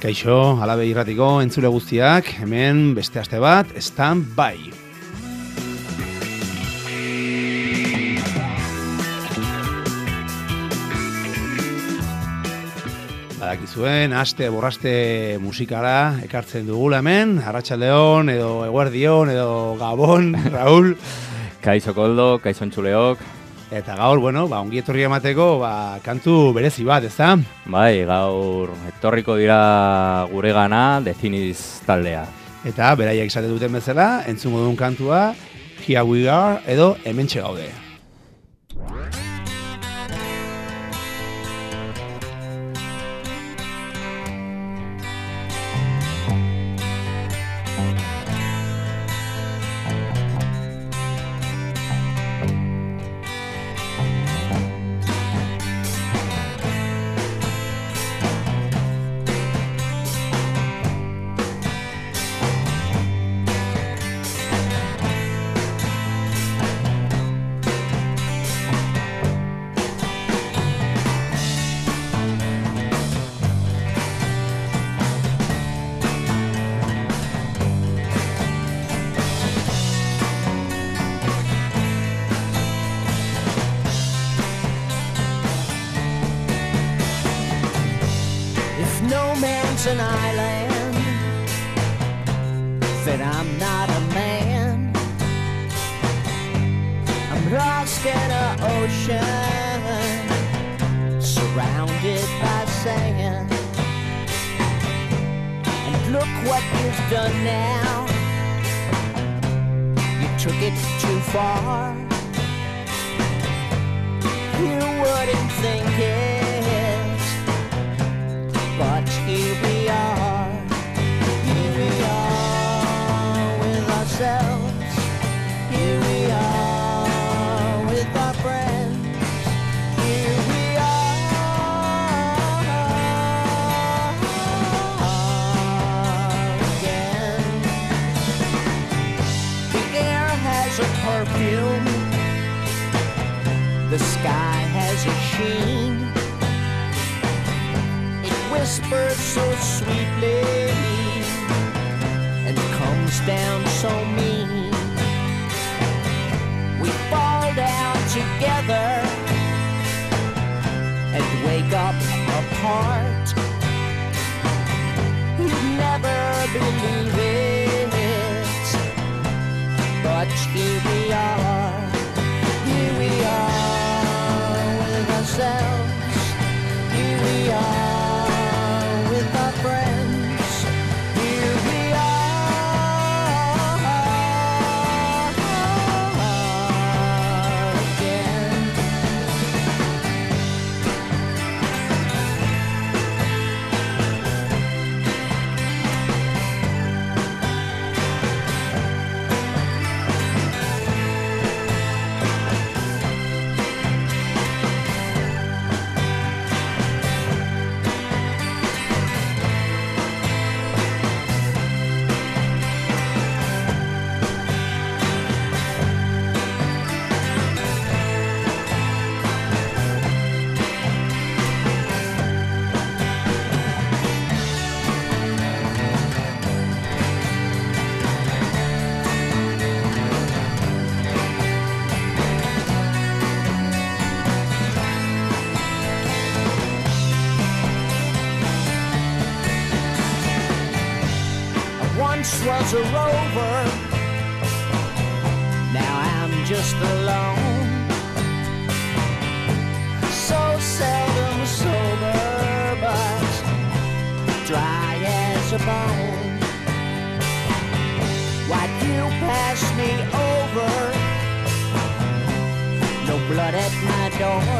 Kaixo, Alabe irratiko entzule guztiak, hemen beste aste bat, Stand By. Badakizuen, aste borraste musikara ekartzen dugula hemen, arratsaldeon edo eguerdion edo gabon, Raúl. Kaixo Koldo, kaixo entzuleok. Eta gaur, ongi etorri emateko, kantu berezi bat, ezta? Bai, gaur etorriko dira guregana Definiz taldea. Eta beraiek esate duten bezala, entzungo duen kantua, Here We Are edo Hementxe Gaude. An island, that I'm not a man. I'm lost in an ocean, surrounded by sand. And look what you've done now. You took it too far. You wouldn't think it, but here we are with ourselves, here we are with our friends, here we are again. The air has a perfume, the sky has a sheen, whispers so sweetly and comes down so mean. We fall down together and wake up apart. You'd never believe it, but here we are with ourselves, here we are. Was a rover, now I'm just alone, so seldom sober, but dry as a bone. Why'd you pass me over? No blood at my door,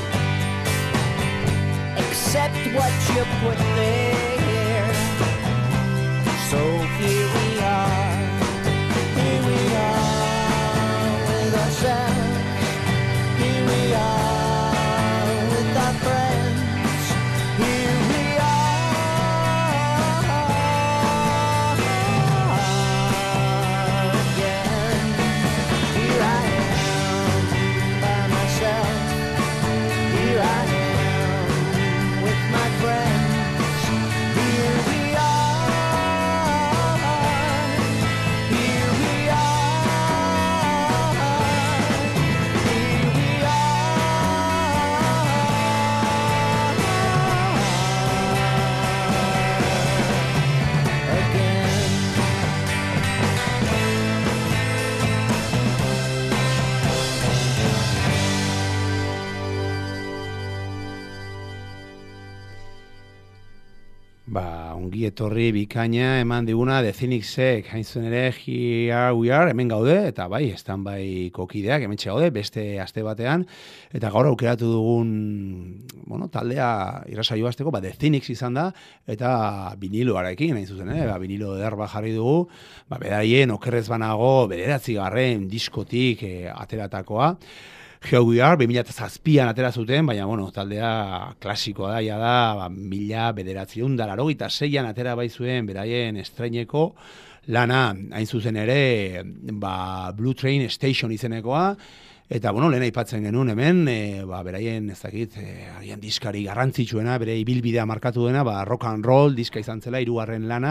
except what you put there. So here we are with ourselves, here we are with our friends, here we are again. Here I am by myself, here I am with my friends, here we ongi etorri bikaina eman diguna The Cynicsek, hain zuen ere Here We Are, hemen gaude, eta bai, standby kokideak, hemen gaude, beste aste batean, eta gaur aukeratu dugun, taldea irrasaio hasteko, The Cynics izan da, eta viniloarekin, hain zuzen, vinilo ederba jarri dugu, beraien okerrez banago, 9. diskotik ateratakoa, Here We Are, 2007an atera zuten, baina, taldea klasikoa da, da, 1986an atera baizuen beraien estreineko lana, hain zuzen ere, Blue Train Station izenekoa, eta, lehen aipatzen genuen hemen, beraien, ez dakit, agian diskari garrantzitsuena, bere ibilbidea markatu dena, rock and roll diska izan zela, 3. lana,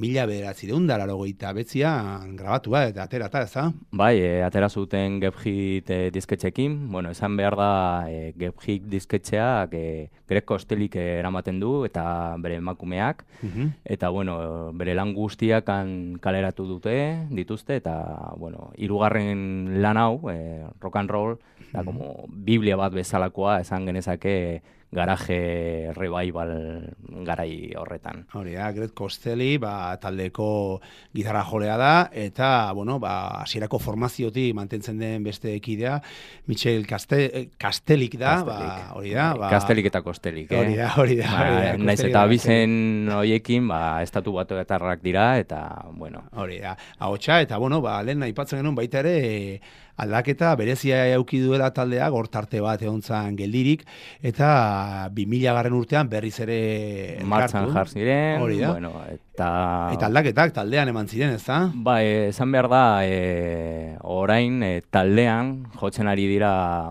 1989an grabatua, eta aterata, ez da? Bai, atera zuten Get Hit disketxekin, esan behar da Get Hit disketxeak Greg Kostelik eramaten du, eta bere emakumeak, eta, bere lan guztiak kaleratu dituzte, eta, 3. lan hau, rock and roll, da como biblia bat bezalakoa, esan genezake garaje revival garai horretan. Hori da, Greg Costelli, taldeko gitarra jolea da, eta, hasierako formaziotik mantentzen den beste ekidea, Michel Castellik da, hori da. Castellik eta Costellik, Hori da. Naiz eta abizen horiekin, estatu batuetarrak dira, eta, Hori da, ahotsa, eta, lehen aipatzen genuen baita ere, aldaketa berezia eduki duela taldeak, hortarte bat egontzan geldirik, eta 2000 urtean berriz ere martxan jar ziren, eta aldaketak taldean eman ziren, ez da? Esan behar da, orain taldean jotzen ari dira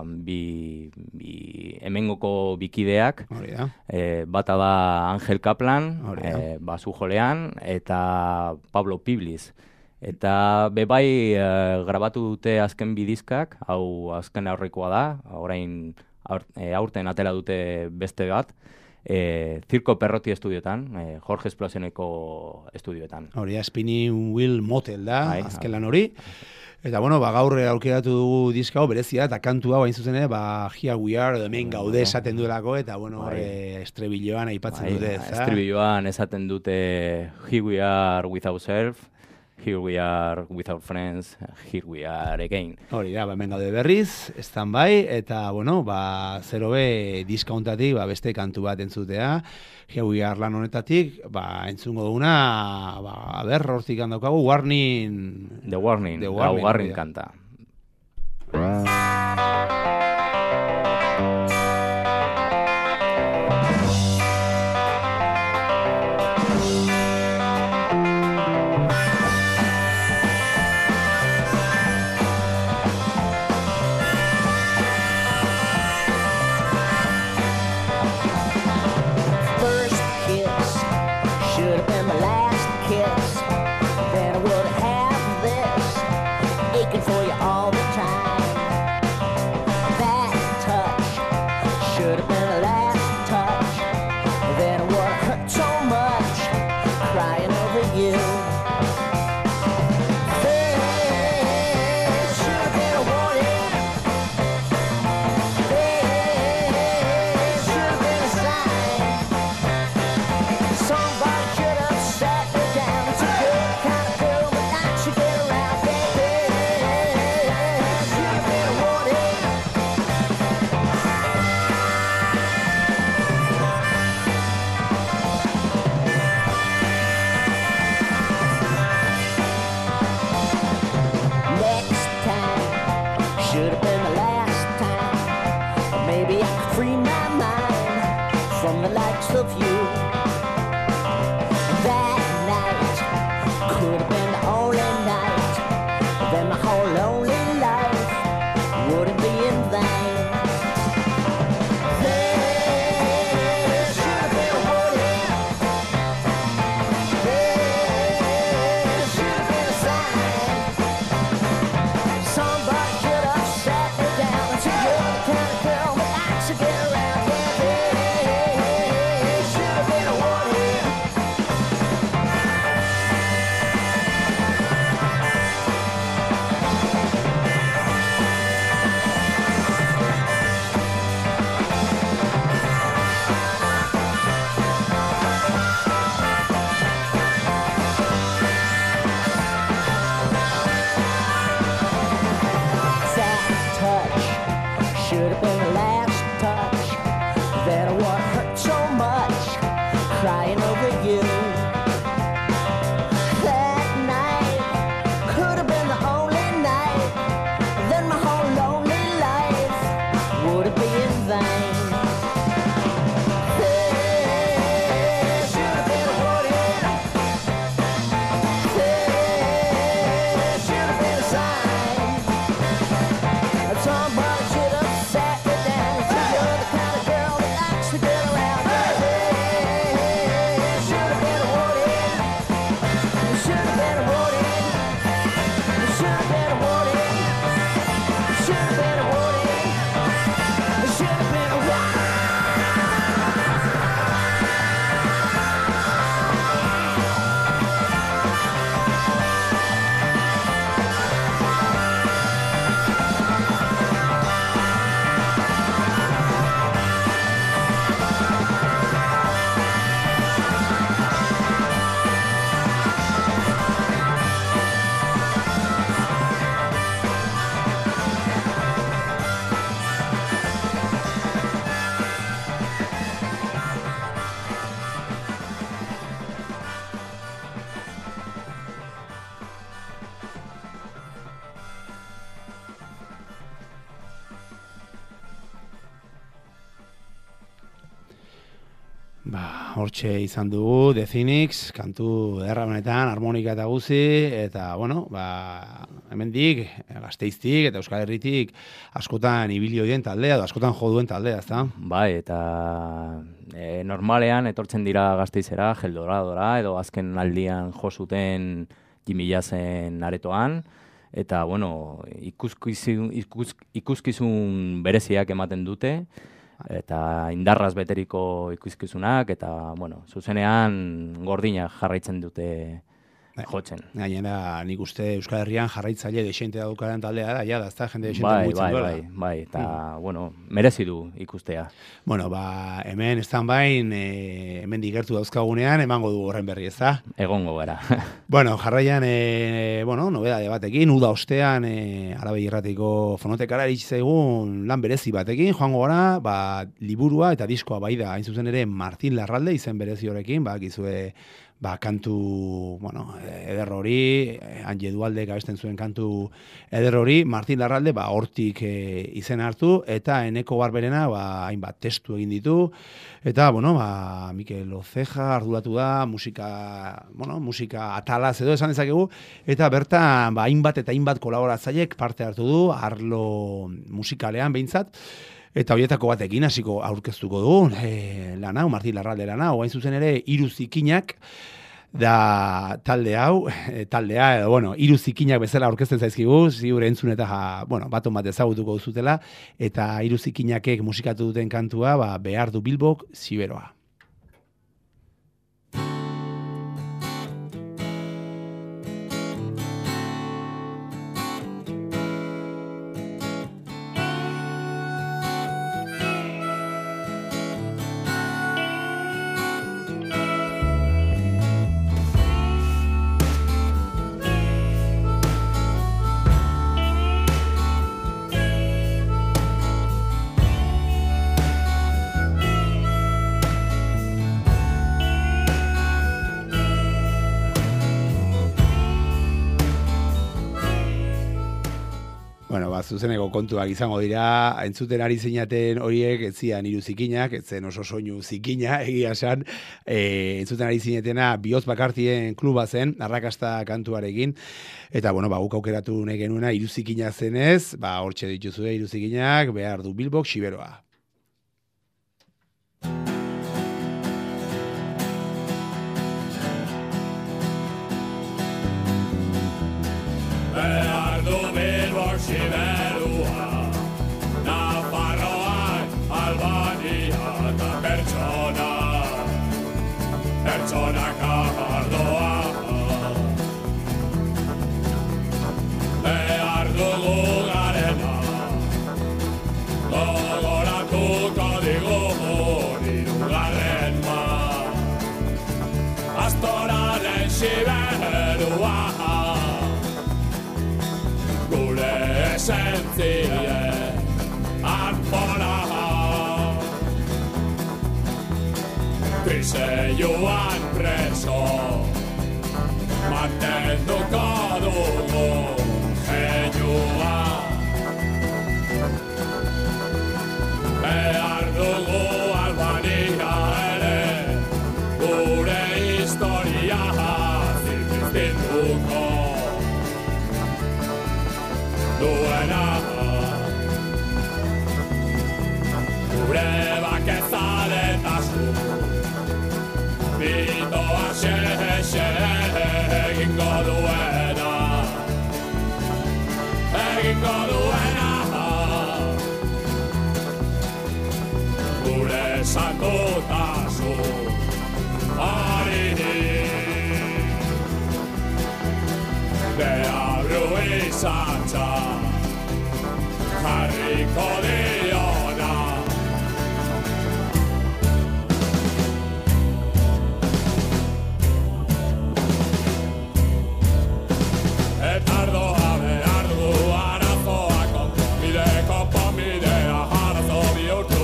hemengoko bikideak, bata da Angel Kaplan, basu jolean, eta Pablo Piblis. Eta bebai grabatu dute azken bidizkak, hau azken aurrekoa da, orain aurten atera dute beste bat, Circo Perroti estudioetan, Jorge Esplosioneko estudioetan. Hori, Spinning Wheel Motel da, azken lan hori. Eta, gaur aurkeratu dugu diska hau, berezia, eta kantua hain zuzen, Here We Are, hemen gaude esaten duelako, eta, estribilloan aipatzen dute, ez da? Estribilloan esaten dute Here We Are Without Self, Here we are without friends, here we are again. Hori da, hemen gaude berriz, standby, eta, zero be diskauntatik, beste kantu bat entzutea, Here we are lan honetatik, entzungo duguna, hortik handaukagu, Warning... The Warning kanta. For your Hortxe izan dugu, The Cynics, kantu ederra benetan, harmonika eta guzi, eta, bueno, hemendik, Gasteiztik eta Euskal Herritik askotan ibili duen taldea, askotan jo duen taldea, ezta? Bai, eta normalean etortzen dira Gasteizera, Geldoradora, edo azken aldian jo zuten Jimmy Jazzen aretoan, eta, bueno, ikuskizun bereziak ematen dute, eta indarraz beteriko ikuskizunak, eta, bueno, zuzenean gordinak jarraitzen dute jotzen. Gainera, nik uste Euskal Herrian jarraitzaile dexente daukaren taldea da, ja, da, ez da, jende dexente mugitzen duela. Bai, eta, bueno, merezi du ikustea. Bueno, hemen stand-byn, hemen digertu dauzkagunean, emango du horren berri, ez da? Egongo gara. Bueno, jarraian, nobedade batekin, uda ostean, Arabei Irratiko fonotekara iritsi zaigun lan berezi batekin, joango gara, liburua eta diskoa bai da, hain zuzen ere Martin Larralde izen berezi horrekin, gizue kantu, eder hori, Anje Dualdek abesten zuen kantu eder hori, Martin Larralde, hortik izen hartu, eta Eneko Barberena, hainbat testu egin ditu, eta, Mikel Oceja arduratu da, musika atalaz edo esan dezakegu, eta bertan, hainbat eta hainbat kolaboratzailek parte hartu du, arlo musikalean behintzat, eta horietako batekin hasiko aurkeztuko dugu, lan hau, Martin Larralde lan hau, hain zuzen ere, Hiru Zikinak, da talde hau, Hiru Zikinak bezala aurkezten zaizkigu, ziur entzun eta, baton bat ezagutuko duzutela, eta Hiru Zikinakek musikatu duten kantua, Behar du Bilbok Ziberoa. Zuzeneko kontuak izango dira, entzuten ari zeinaten horiek, ez zian Hiru Zikinak, ez zen oso soinu zikina, egia esan, entzuten ari zinetena Bihotz Bakartien kluba zen, arrakasta kantuarekin, eta, guk aukeratu nahi genuena Hiru Zikina zenez, hortxe dituzue Hiru Zikinak, Behar du Bilbok Ziberoa. Behar du Bilbok Ziberoa, Nafarroak, Albania eta pertsonak abardoa. Behar dugu garena, gogoratuko digun hirugarren Astoraren Ziberoa. Esentzia arpora Kriseioan preso mantenduko dugu genioa Behar dugu Albania ere gure historia zirkiztinduko duena gure bakezaletasun bitoa xe egingo duena gure santotasun Deabru izantza jarriko diona Eta ardoa behar dugu arazoa konponbidea arazo bihurtu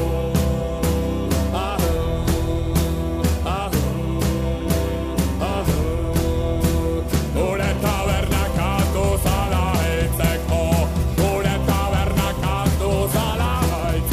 Gure tabernak kantu zala eitzeko Gure tabernak kantu zala eitzeko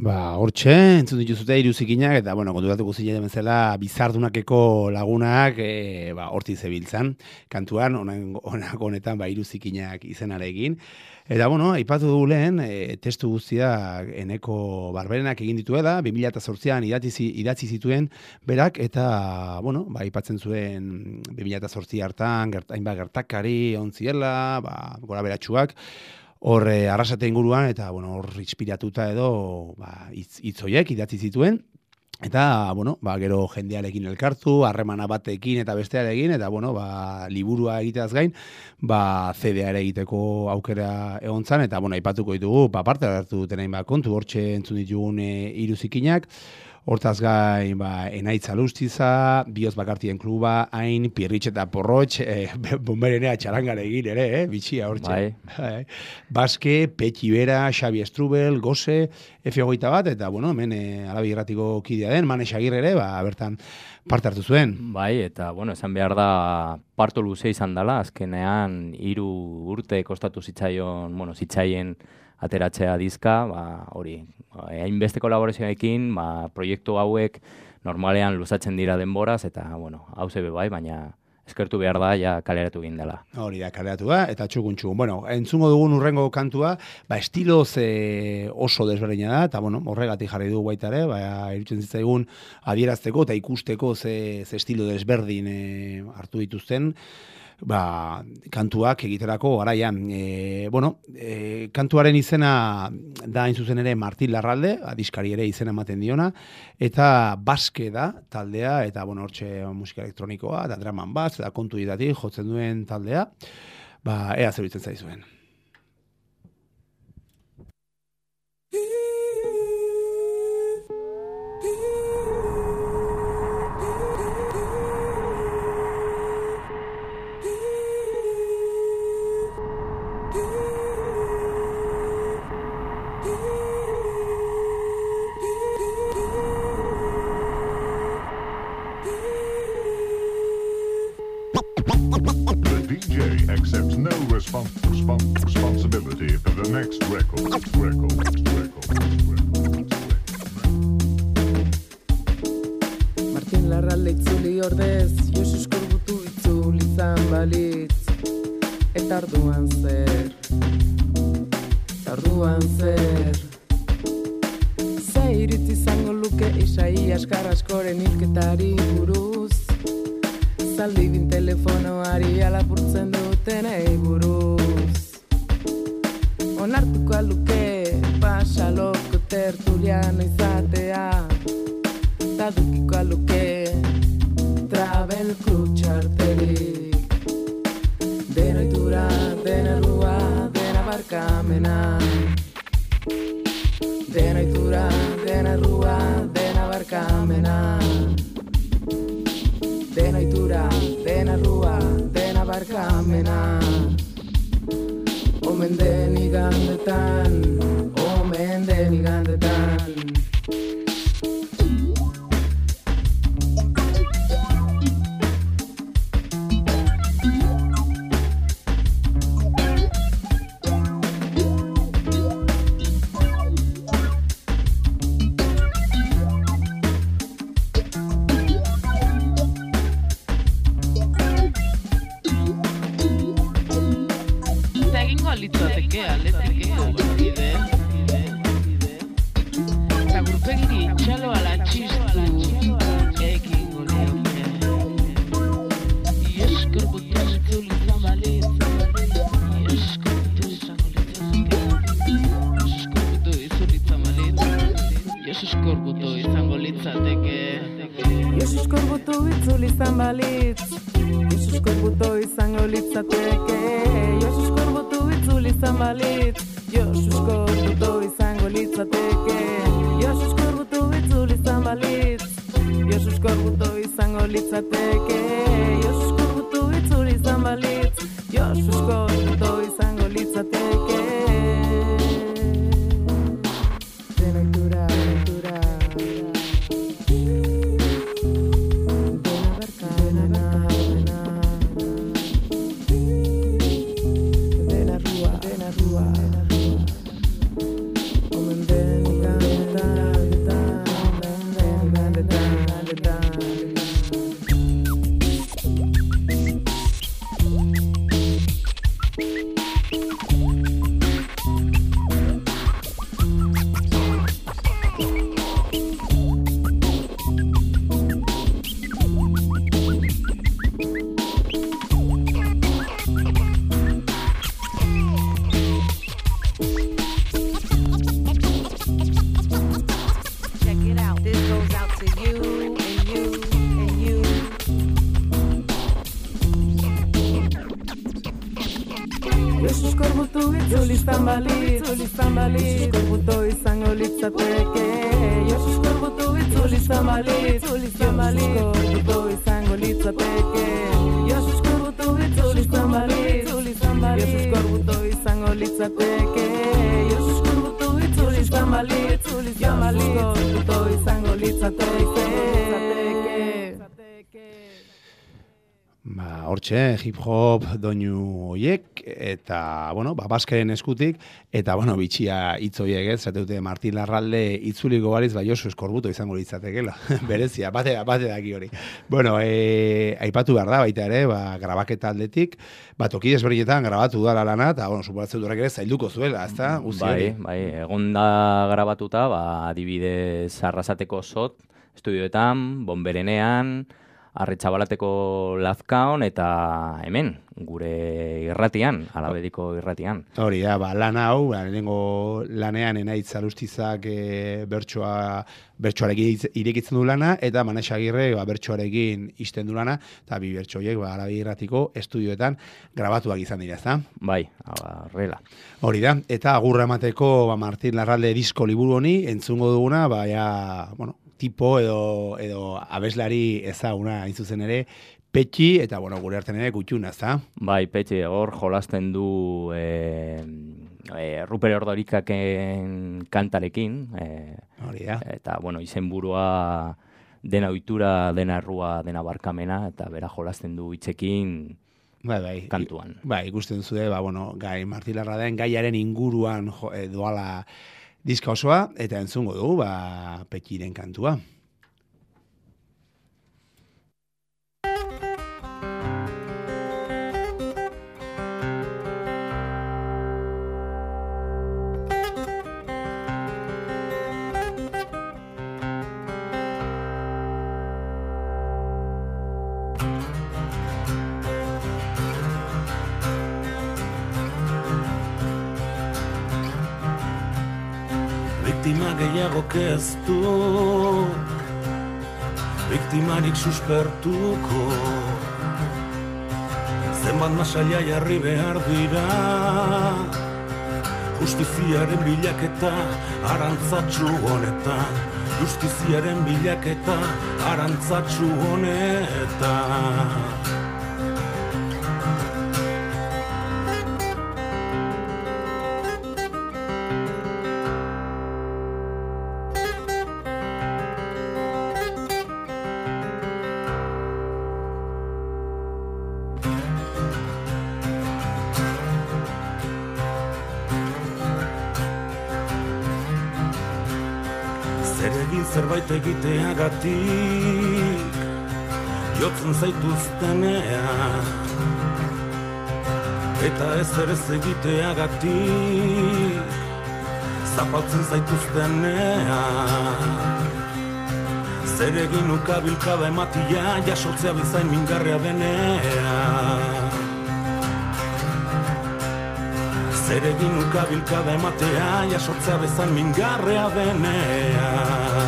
Hortxe, entzun dituzute iruzikinak, eta, kontutatuko ziren bezala bizardunakeko lagunak horti zebiltzan, kantuan, honetan, iruzikinak izenarekin. Eta, aipatu dugu lehen, testu guztiak Eneko Barberenak egin dituela, 2008an idatzi zituen berak, eta, aipatzen zuen 2008 hartan, hainbat gertakari ontziela, gora beratxuak, hor arrasate inguruan, eta hor inspiratuta edo hitz horiek idatzi zituen, eta gero jendearekin elkartu, harremana batekin eta bestearekin, eta liburua egiteaz gain, CD-a ere egiteko aukera egon zan, eta aipatuko ditugu, parte hartu duten hainbat kontu, hortxe entzun ditugun iruzikinak, hortaz gain, Enaitz Alustiza, Bioz Bakartien Kluba, Hain, Pirritx eta Porrotx, bomberenea txarangare egin ere, bitxia hortxe. Baske, Petxi Bera, Xabi Estrubel, Gose, F21, eta, hemen Alabi Irratiko kidea den, Mane Xagirre ere, bertan parte hartu zuen. Eta, esan behar da, parto luze izan dela, azkenean, 3 urte kostatu zitzaien ateratzea dizka, hori, hainbeste kolaborazioekin, proiektu hauek normalean luzatzen dira denboraz, eta, hauze bai, baina eskertu behar da, ja kaleratu egin dela. Hori da, kaleratu da, eta txukun. Entzungo dugun urrengo kantua, estiloz oso desberdina da, eta, horregatik jarri dugu baita ere, irutzen zitzaigun adierazteko eta ikusteko ze estilo desberdin hartu dituzten, kantuak egiterako garaian. Kantuaren izena da hain zuzen ere Martin Larralde, diskari ere izena ematen diona, eta Baske da taldea, eta hortxe musika elektronikoa, eta drum and bass, eta kontu ditatik jotzen duen taldea, ea zeruditzen zaizuen. Accepts no responsibility for the next record. Martin Larralde itzuli ordez, Josus Korbutu itzuli izan balitz. Eta arduan zer. Ze iritzi izango luke Isaias Carrascoren hilketari buruz. Zaldibin telefonoari alapurtzen dutenei buruz. Onartuko aluke pasaloko tertuliano izatea, eta dukiko aluke travel crew txartelik. Dena itura, dena errua, dena barkamena. Dena itura, dena errua, dena barkamena. Dena itura, dena errua, dena barkamena. Omen den igandetan, omen den igandetan. Omen den igandetan. Josu Eskorbutu itzuli izan balitz, Josu Eskorbutu izango litzateke. Josu Eskorbutu itzuli izan balitz, Josu Eskorbutu izango litzateke. Josu Eskorbutu itzuli izan balitz, Josu Eskorbutu izango litzateke. Josu Eskorbutu itzuli izan balitz, Josu Eskorbutu izango litzateke. Hortxe, hip-hop doinu hoiek, eta, bueno, baskeren eskutik, eta, bueno, bitxia hitz hoiek, ez, zateute Martin Larralde itzuliko balitz, Josu Eskorbuto izango litzatekela, berezia, bate daki hori. Bueno, aipatu behar da, baita ere, grabaketa aldetik, toki desberdinetan grabatu da lana, eta, bueno, suporatzen durek ere zailduko zuela, ez da? Bai, egon da grabatuta, adibidez Arrasateko Sot, estudioetan, Bonberenean, Arretxabalateko Lazkaon eta hemen, gure irratian, Alabediko irratian. Hori da, lan hau, lehenengo lanean Enaitz Alustizak bertsoarekin irekitzen du lana, eta Manex Agirre bertsoarekin isten du lana, eta bi bertso horiek Alabedi irratiko estudioetan grabatuak izan dira, ezta? Bai, horrela. Hori da, eta agurra emateko Martin Larralde disko liburu honi, entzungo duguna, bueno, tipo edo abeslari ezaguna hain zuzen ere, Petxi, eta bueno, gure artean ere Kutxuna, ezta? Bai, Petxi, hor jolasten du Ruper Ordorikaken kantarekin, hori da. Eta bueno, izenburua dena ohitura, dena errua, dena barkamena, eta bera jolasten du hitzekin kantuan. Bai, ikusten zure, bueno, gai Martin Larralden gaiaren inguruan doala diska osoa, eta entzungo dugu, Petxiren kantua. Biktima gehiagok ez du, biktimarik suspertuko, zenbat masaila jarri behar dira, justiziaren bilaketa arantzatsu honetan, justiziaren bilaketa arantzatsu honetan. Zerbait egiteagatik jotzen zaituztenean, eta ezer ez egiteagatik zapaltzen zaituztenean. Zer egin ukabilkada ematia jasotzea bezain mingarria denean. Zer egin ukabilkada ematea jasotzea bezain mingarria denean.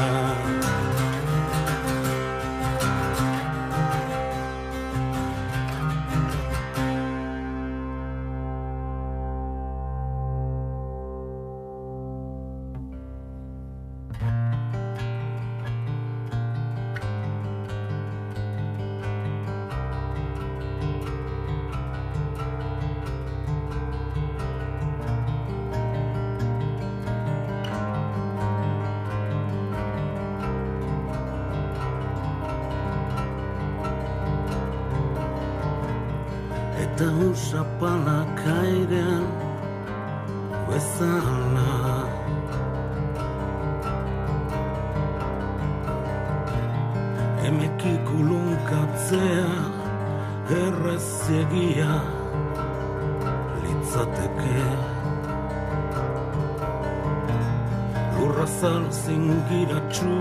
Eta usapalak airean bezala, emekik ulunkatzea errezegia litzateke. Lurrazal zingiratsu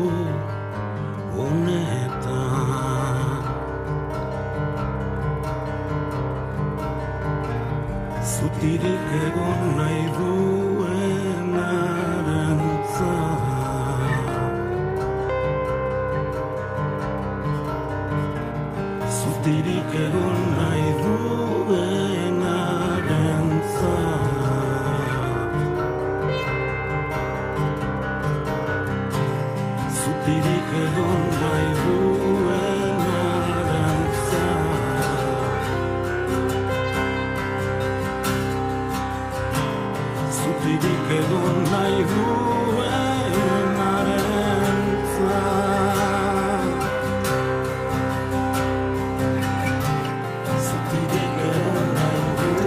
honetan, zutirik egon nahi duenarentzat. Zutirik egon nahi duenarentzat. zutirik egon nahi duenarentzat. Zutirik egon nahi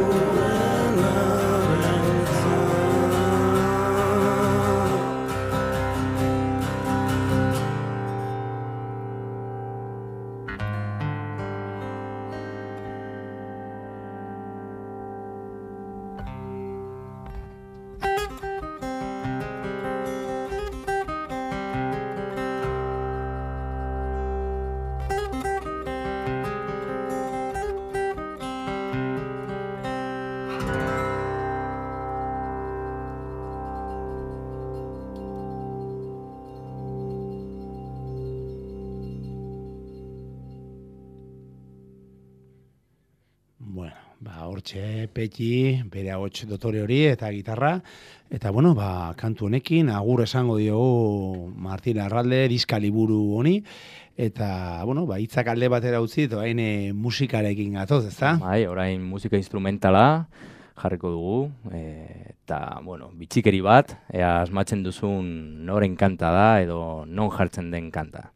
Bueno, hortxe Peti, bere ahots dotore hori eta gitarra, eta bueno, kantu honekin agur esango diogu Martin Arralde diska liburu honi, eta bueno, hitzak alde batera utzi, eta orain musikarekin gatoz, ezta? Bai, orain musika instrumentala jarriko dugu, eta bueno, bitxikeri bat, ea asmatzen duzun noren kanta da edo non jartzen den kanta.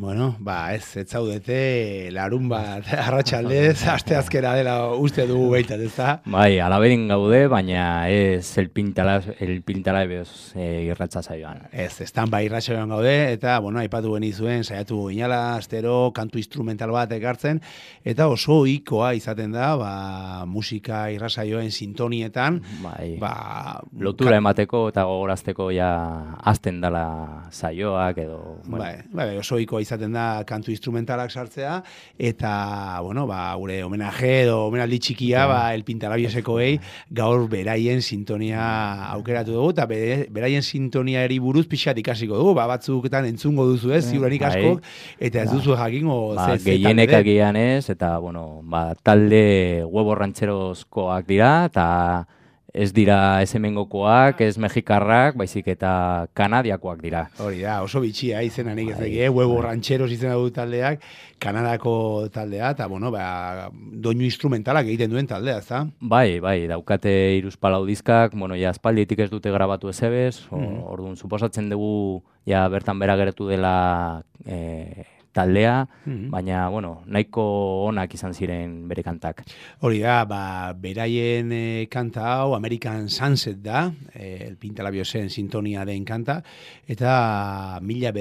Bueno, ez zaudete larun bat arratsaldez, asteazkena dela uste dugu baitat, ezta? Bai, alaberin gaude, baina ez el pintala behoz irratza saioan. Ez bai irratsaioan gaude, eta, aipatu genizuen, saiatu ginala, astero, kantu instrumental bat ekartzen, eta oso ohikoa izaten da, musika irratsaioen sintonietan, Bai, lotura emateko eta gogorazteko ja azten dela saioak edo... Bai, oso ohikoa izaten da kantu instrumentalak sartzea, eta, gure homenaje edo omenaldi txikia, el pintalabiosekoei gaur beraien sintonia aukeratu dugu, eta beraien sintoniari buruz pixat ikasiko dugu, batzuketan entzungo duzu ez, ziuranik askok, eta ez duzu jakingo gehienek agian ez, eta, talde huevo rancherozkoak dira, eta ez dira ez hemengokoak, ez mexikarrak, baizik eta kanadiakoak dira. Hori da, oso bitxia izena nik ez deki, huevo rancheros izena du taldeak, Kanadako taldea, eta, doinu instrumentalak egiten duen taldea, ezta? Bai, daukate 3 diskak, aspalditik ez dute grabatu ezebez, orduan, suposatzen dugu, bertan bera geratu dela taldea, baina, nahiko onak izan ziren bere kantak. Hori da, beraien kanta hau, American Sunset da, el Pintalabiosen sintonia den kanta, eta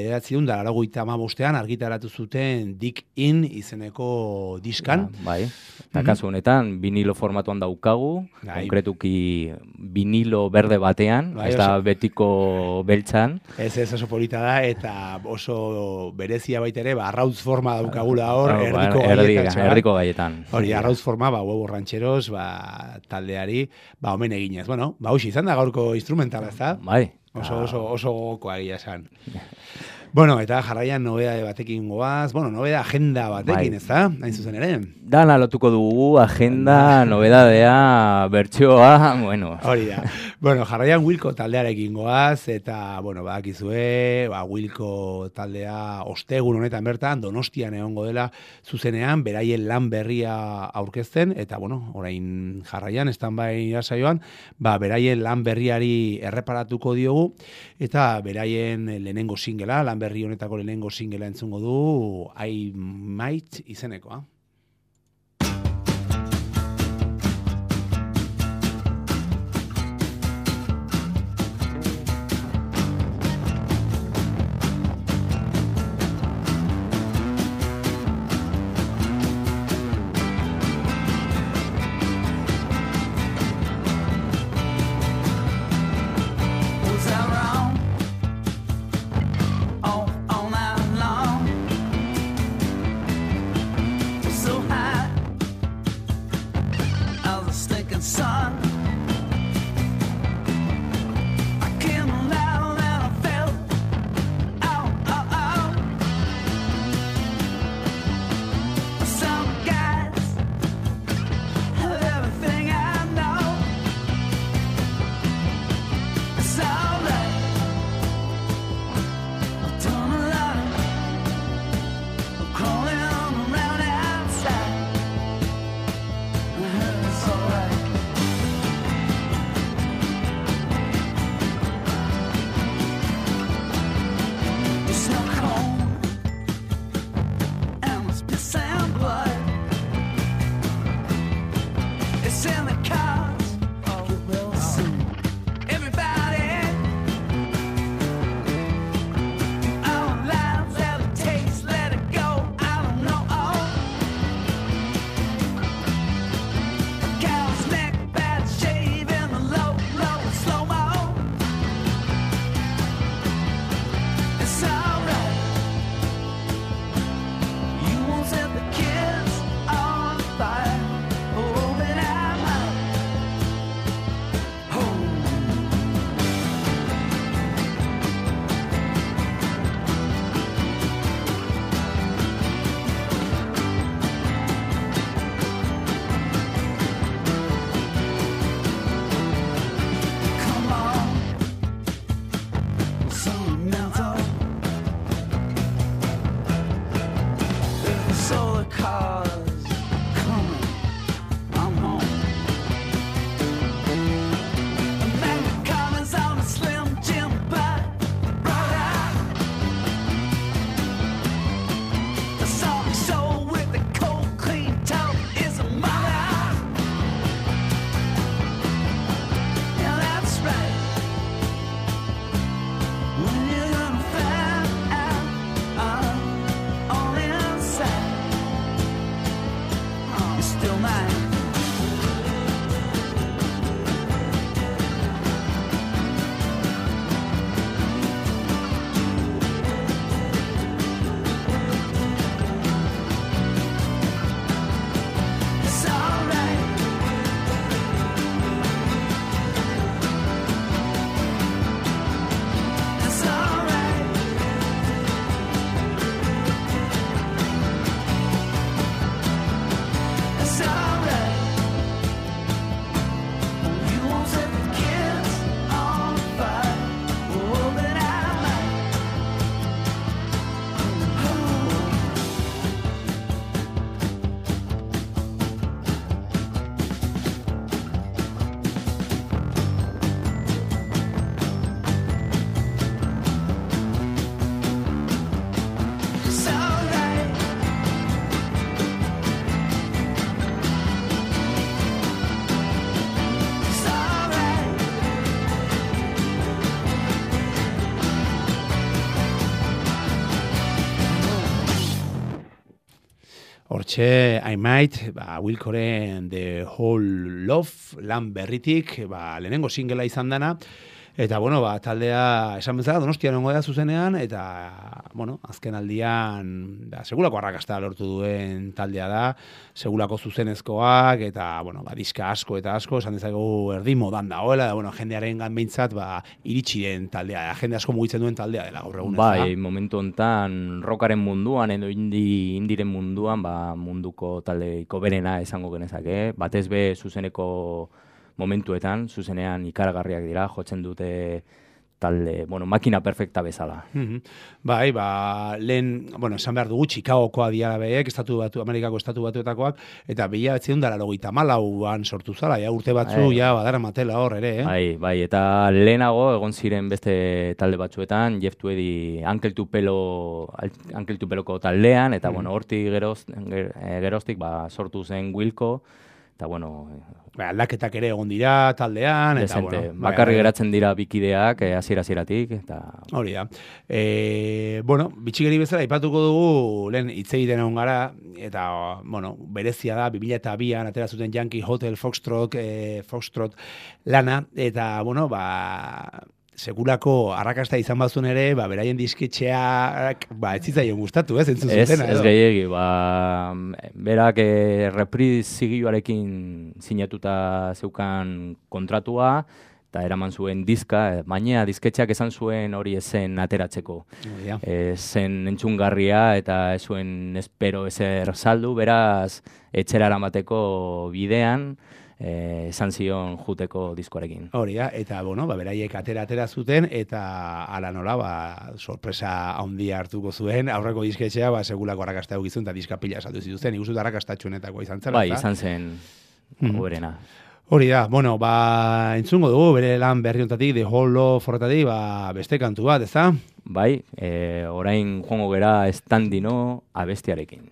1985 argitaratu zuten Dig In izeneko diskan. Bai, eta kasu honetan, vinilo formatuan daukagu, konkretuki vinilo berde batean, ez da betiko beltzan. Ez oso polita da, eta oso berezia baita ere, arrautz forma daukagula hor, erdiko gaietan. Hori, arrautz forma, huevo rancheros, taldeari, omen eginez. Hoxe izan da gaurko instrumentala, ez da? Bai. Oso gokoa egia esan. Eta jarraian nobedade batekin goaz, nobedade agenda batekin, ez da? Hain zuzen ere? Dana lotuko dugu, agenda, nobedadea, bertsioa, Hori da. Jarraian Wilco taldearekin goaz, eta, badakizue, Wilco taldea ostegun honetan bertan, Donostian egongo dela zuzenean, beraien lan berria aurkezten, eta, orain jarraian, standby saioan, beraien lan berriari erreparatuko diogu, eta beraien lehenengo singela, lan berri honetako lehenengo singela entzungo du, I Might izenekoa. Hortxe, I Might, Wilcoren The Whole Love, lan berritik, lehenengo singela izan dana, eta, taldea, esan bezala, Donostian ongo da zuzenean, eta, azken aldian, segulako arrakasta lortu duen taldea da, segulako zuzenezkoak, eta, diska asko eta asko, esan dezakegu erdi modan dagoela, da, jendearen ganbeintzat, iritsi den taldea, jende asko mugitzen duen taldea dela gaur egun. Bai, momentu hontan rockaren munduan, edo indiren munduan, munduko taldeiko berena esango genezake, batez be zuzeneko momentuetan, zuzenean ikaragarriak dira, jotzen dute talde, makina perfekta bezala. Bai, lehen, esan behar dugu, Chicagokoa dira beek, Amerikako estatu batuetakoak, eta 1994an sortu zala, urte batzu, badara matela hor ere, Bai, eta lehenago egon ziren beste talde batzuetan, Jeff Tweedy Uncle Tupeloko taldean, eta hortik geroztik sortu zen Wilco, eta aldaketak ere egon dira taldean, eta bakarri geratzen dira bikideak hasiera-hasieratik, eta hori da. Bitxigeri bezala aipatuko dugu lehen hitz egiten egon gara, eta berezia da 2002an atera zuten Yankee Hotel Foxtrot lana, eta sekulako arrakasta izan bazun ere, beraien disketxeak, ez zitzaion gustatu, entzun zutena. Ez gehiegi, berak reprise-zigioarekin sinatuta zeukan kontratua, eta eraman zuen diska, baina disketxeak esan zuen hori ezen ateratzeko. Zen entzungarria, eta ez zuen espero ezer saldu, beraz, etxera eramateko bidean, esan zion juteko diskoarekin. Hori da, eta, beraiek atera zuten, eta ala nola, sorpresa handia hartuko zuen, aurreko disketxea, segulako arrakasta egizun, eta diska pila saldu zituzten, ikustut arrakastatxuenetako izan zela. Bai, izan zen goberena. Hori da, entzungo dugu, bere lan berri hontatik, The Whole Love horretatik, beste kantu bat, ez da? Bai, orain joango gera Standino abestiarekin.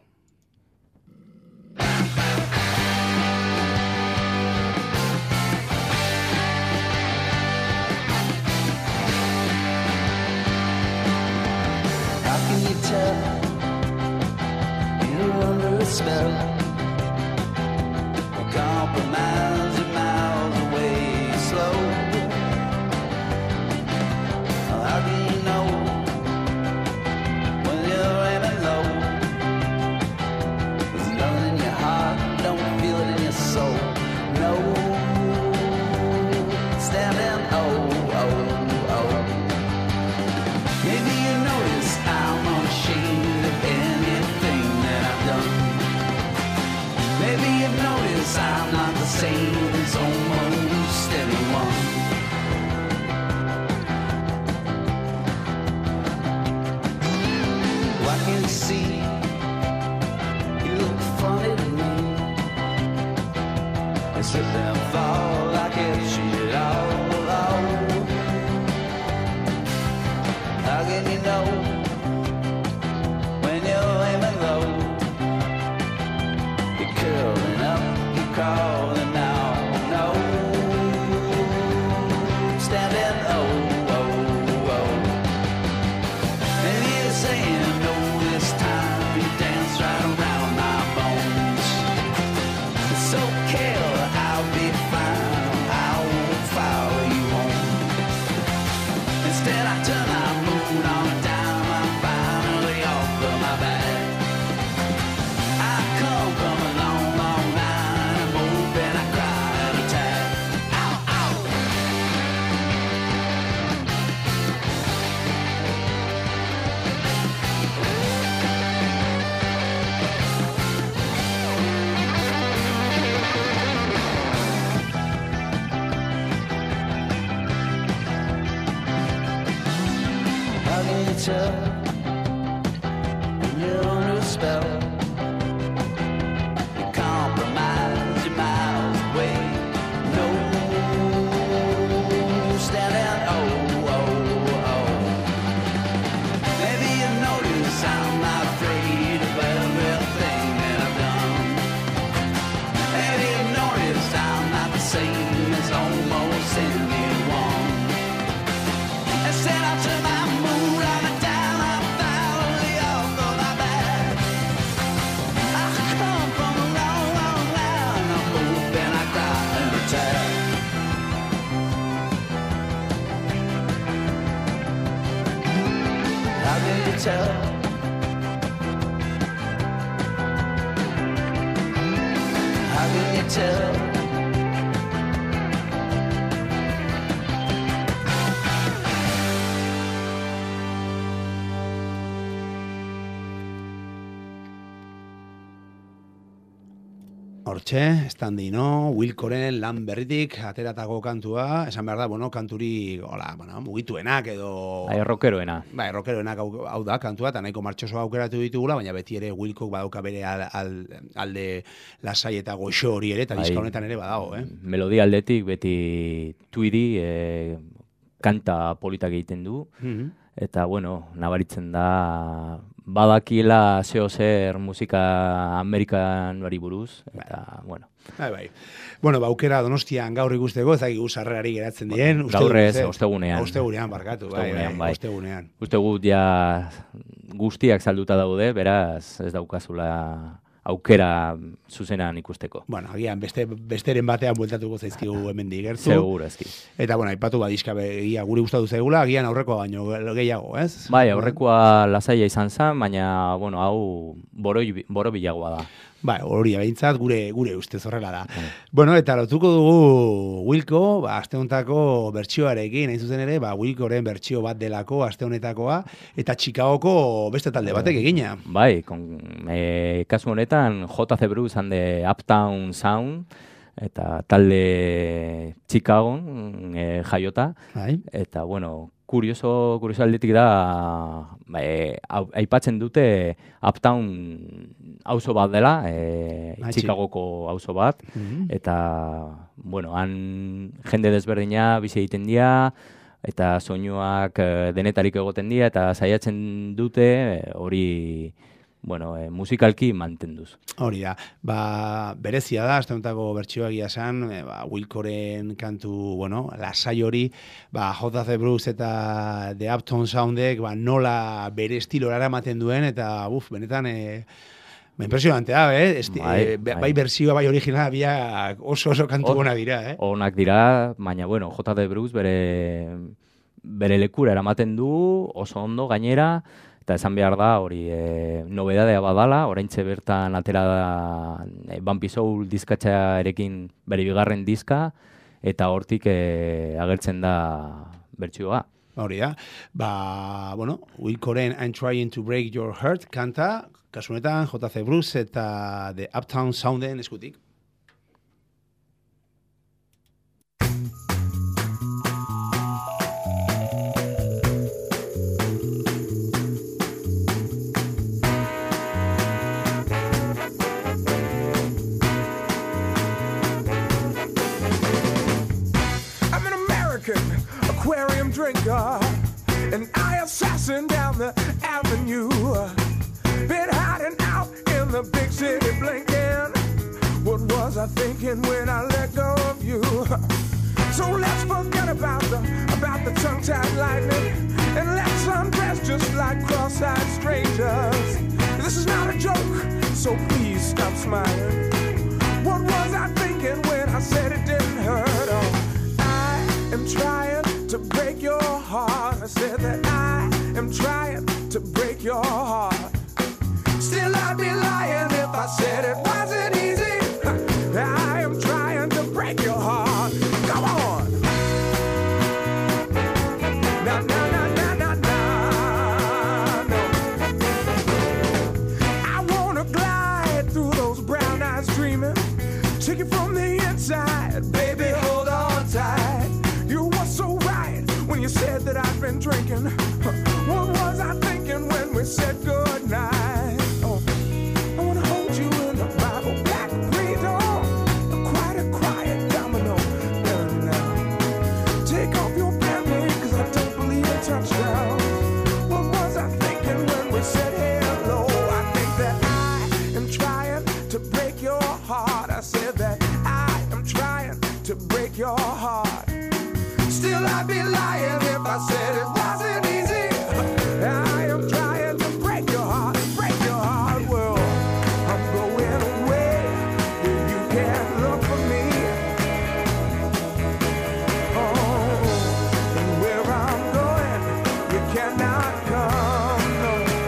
You're under a spell. Compromise your miles away slow. How do you know when you're aiming low? There's nothing in your heart, don't feel it in your soul. No, standing Maybe you notice I'm unashamed of anything that I've done. Maybe you notice I'm not the same as almost anyone. I can see you look funny to me. I slip and fall, I can't see it all. How can you know when you're aiming low? You're curling up, you're crawling out. No, tell? How can you tell? Hortxe, Standino, Wilcoren lan berritik ateratako kantua, esan behar da, bueno, kanturi, hola, bueno, mugituenak edo... Rockeroena. Bai, rockeroenak hau da kantua, eta nahiko martxoso aukeratu ditugula, baina beti ere Wilcok badauka bere alde lasai eta goxo hori ere, eta diska honetan ere badago, Melodia aldetik beti tuiri kanta politak egiten du, eta, bueno, nabaritzen da... Badakiela zer musika Amerikanoari buruz, eta, bueno. Bai. Bueno, aukera Donostian gaur ikusteko, ez dakigu sarrerari geratzen dien. Gaur ez, ostegunean. Ostegunean, barkatu, bai. Ostegunean. Uste gut, ja, guztiak salduta daude, beraz, ez daukazula aukera zuzenan ikusteko. Bueno, agian, besteren batean bueltatuko zaizkigu hemendik gertu. Seguro, ezki. Eta, bueno, aipatu diska begia guri gustatu zaigula, agian aurrekoa baino gehiago, ez? Bai, aurrekoa lasaia izan zen, baina, bueno, hau borobilagoa da. Bai, hori behintzat gure ustez horrela da. Bueno, eta lotuko dugu Wilco, aste honetako bertsioarekin, hain zuzen ere, Wilcoren bertsio bat delako aste honetakoa, eta Chicagoko beste talde batek egina. Bai, kasu honetan J.C. Bruce and the Uptown Sound, eta talde Chicagon jaiota, eta, bueno, kurioso aldetik da, aipatzen dute Uptown auzo bat dela, Chicagoko auzo bat, eta, bueno, han jende desberdina bizi egiten dira, eta soinuak denetarik egoten dira, eta saiatzen dute hori, bueno, musikalki mantenduz. Hori da, berezia da, aste honetako bertsioa egia esan, Wilcoren kantu, bueno, lasai hori, J.C. Bruce eta The Uptown Soundek, nola bere estilora eramaten duen, eta, benetan, impresionante da, bai bersioa, bai originala, biak oso kantu ona dira, Onak dira, baina, bueno, J.C. Bruce bere lekura eramaten du, oso ondo gainera, eta esan behar da, hori nobedadea badala, oraintxe bertan atera da Bumpy Soul diskatxarekin bere bigarren diska, eta hortik agertzen da bertsioa. Hori da, bueno, Wilcoren I'm Trying to Break Your Heart kanta, kasunetan J.C. Bruce eta The Uptown Sounden eskutik. Aquarium drinker, an eye assassin down the avenue. Been hiding out in the big city blinking. What was I thinking when I let go of you? So let's forget about the tongue-tied lightning, and let's undress just like cross-eyed strangers. This is not a joke, so please stop smiling. What was I thinking when I said it didn't hurt? I am trying to break your heart. I said that I am trying to break your heart. Still I'd be lying if I said it wasn't easy. I am trying to break your heart. Come on. Na na na na na na. No. I wanna glide through those brown eyes dreaming. Take it from the inside, baby, hold on tight. You were so right when you said that I've been drinking. What was I thinking when we said goodnight? Oh, I wanna hold you in the Bible black freedom. Quite a quiet domino. Now, take off your pants, 'cause I don't believe a touchdown. What was I thinking when we said hello? I think that I am trying to break your heart. I said that I am trying to break your heart. Still I'd be lying if I said it wasn't easy. I am trying to break your heart, break your heart. Well, I'm going away, you can't look for me. Oh, and where I'm going, you cannot come. No.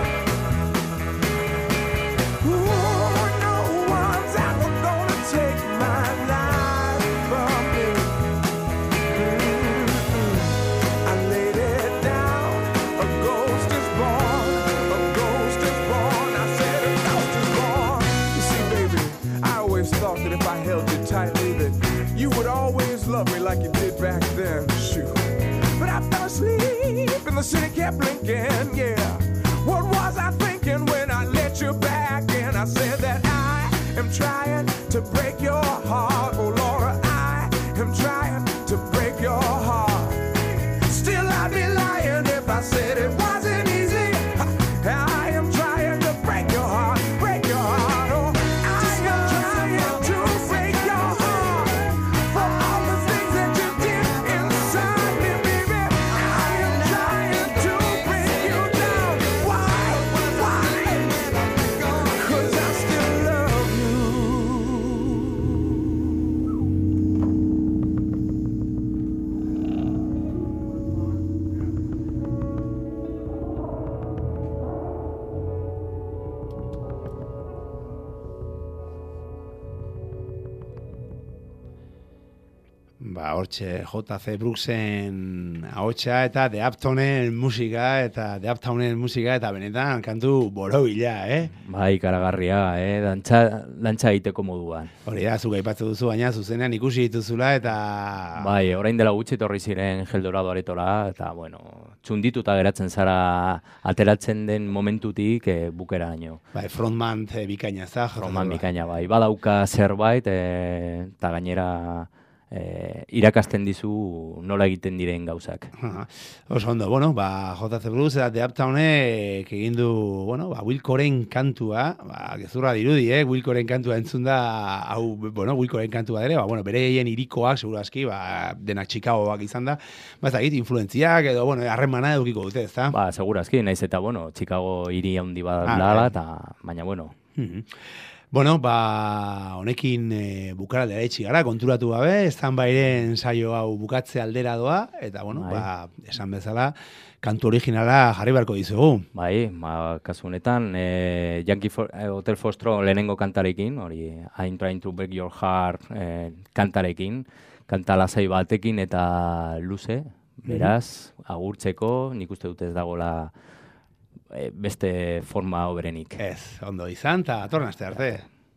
love me like you did back then, shoot. But I fell asleep and the city kept blinking, yeah. What was I thinking when I let you back in? I said that I am trying to break your heart. Oh, Laura, I am trying to break your heart. Still, I'd be lying if I said it wasn't easy. I am trying to break your heart, break your heart. Oh, I am trying to break your heart for all the things that you did inside me, baby. I am trying to break you down. Why? 'Cause I still love you. Hortxe J.C. Brooksen ahotsa eta The Uptownen musika eta benetan kantu borobila, Bai, karagarria, dantza egiteko moduan. Hori da, zuk aipatzen duzu, baina zuzenean ikusi dituzula eta... Bai, orain dela gutxi etorri ziren Eldorado aretora, eta, bueno, txundituta geratzen zara ateratzen den momentutik bukeraino. Bai, frontman bikaina, ez da? Frontman bikaina, bai. Badauka zerbait, eta gainera... irakasten dizu nola egiten diren gauzak. Oso ondo, bueno, J.C. Blues eta The Uptownek egin du, Wilcoren kantua, gezurra dirudi, Wilcoren kantua entzun da, hau, Wilcoren kantua ere, bereien irikoak, segurazki, denak Chicagoak izan da, ez da, influentziak edo, harremana edukiko dute, ez da? Segurazki, naiz eta, Chicago hiri handi badala, eta, baina, honekin bukaraldera itxi gara, konturatu gabe, Standbyren saio hau bukatze aldera doa, eta, esan bezala, kantu originala jarri beharko dizugu. Bai, kasu honetan, Hotel Foxtrot lehenengo kantarekin, hori, I'm trying to break your heart kantarekin, kanta lasai batekin eta luze, beraz, agurtzeko, nik uste dut ez dagoela beste forma hoberenik. Ez, ondo izan, eta atorren aste arte.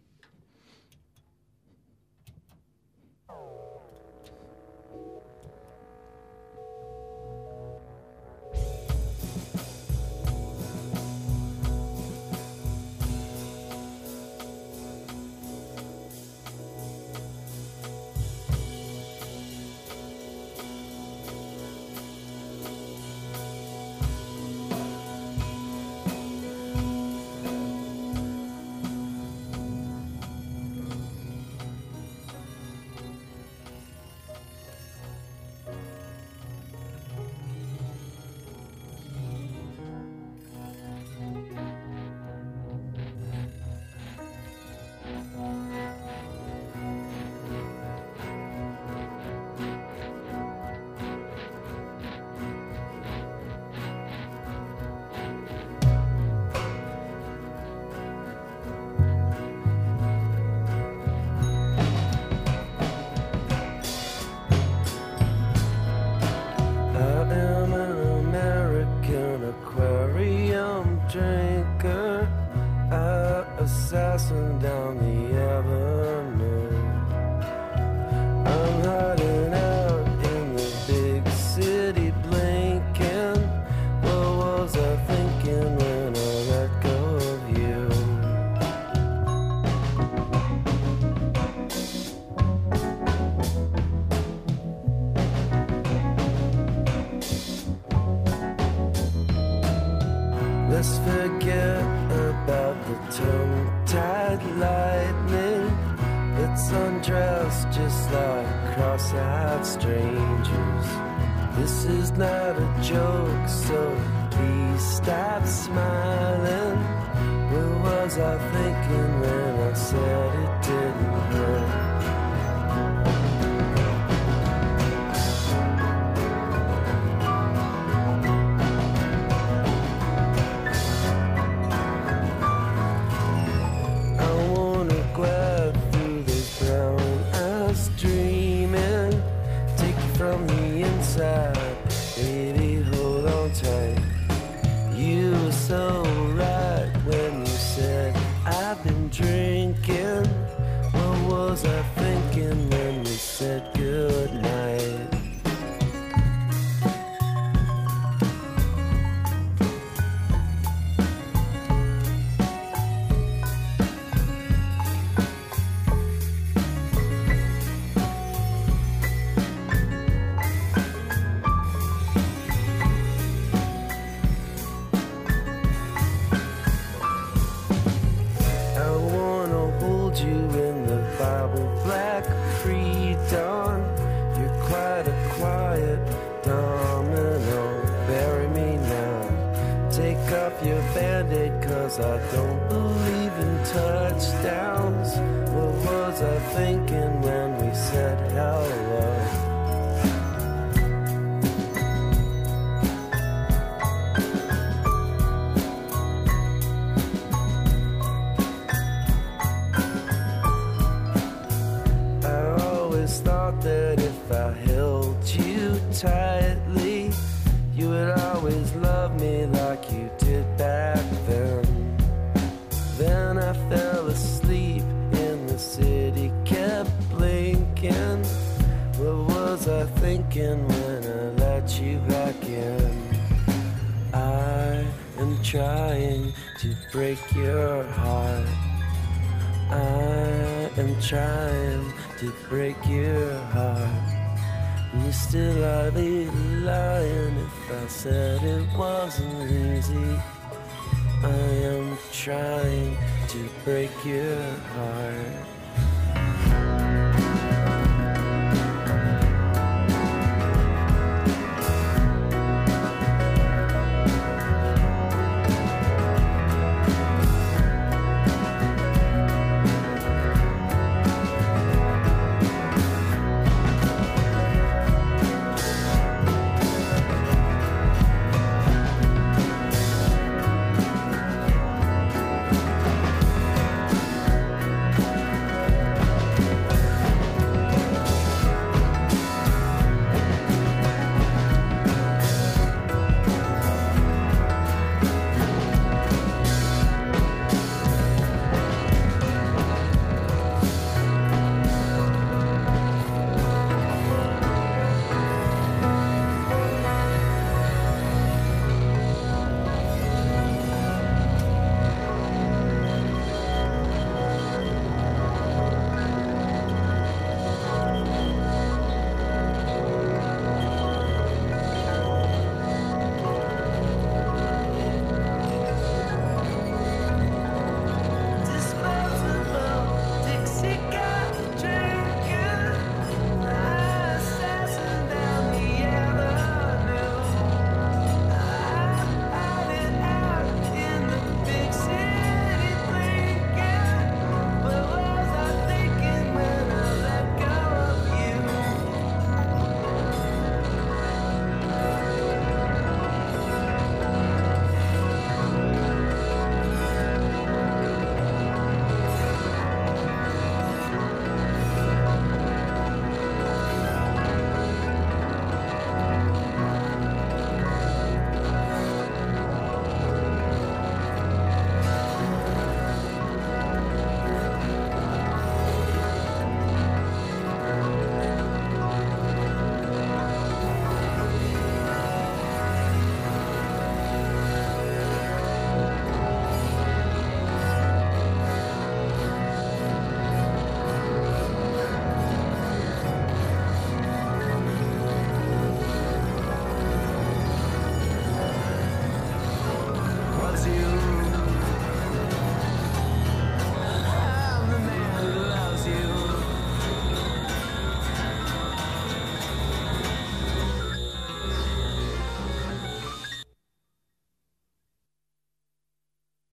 Assassin down the avenue. I'm hiding out in the big city blinking. What was I thinking when I let go of you? Let's forget about the tongue-tied lightning. Let's undress just like cross-eyed strangers. This is not a joke, so please stop smiling. What was I thinking when I said it didn't hurt? Baby, hold on tight. You were so right when you said I've been drinking. 'cause I don't believe in touchdowns. What was I thinking when we said hello? Thought that if I held you tightly, you would always love me like you did back then. Then I fell asleep and the city kept blinking. What was I thinking when I let you back in? I am trying to break your heart. I am trying to break your heart. You still I'd be lying if I said it wasn't easy. I am trying to break your heart.